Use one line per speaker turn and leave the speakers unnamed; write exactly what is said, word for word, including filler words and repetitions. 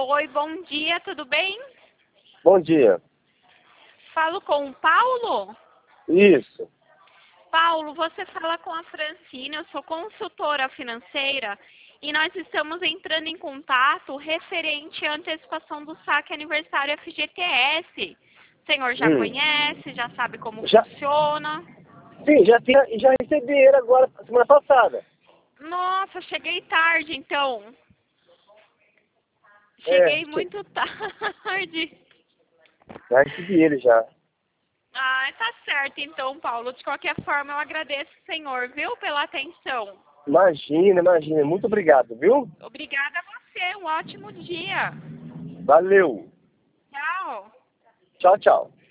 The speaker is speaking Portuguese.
Oi, bom dia, tudo bem?
Bom dia.
Falo com o Paulo?
Isso.
Paulo, você fala com a Francine, eu sou consultora financeira e nós estamos entrando em contato referente à antecipação do saque aniversário F G T S. O senhor já
Hum.
conhece, já sabe como
Já.
funciona?
Sim, já, tinha, já recebi ele agora, semana passada.
Nossa, cheguei tarde então.
É,
Cheguei
che-
muito tarde.
já recebi ele já.
Ah, tá certo então, Paulo. De qualquer forma, eu agradeço o senhor, viu, pela atenção.
Imagina, imagina. Muito obrigado, viu?
Obrigada a você. Um ótimo dia.
Valeu.
Tchau.
Tchau, tchau.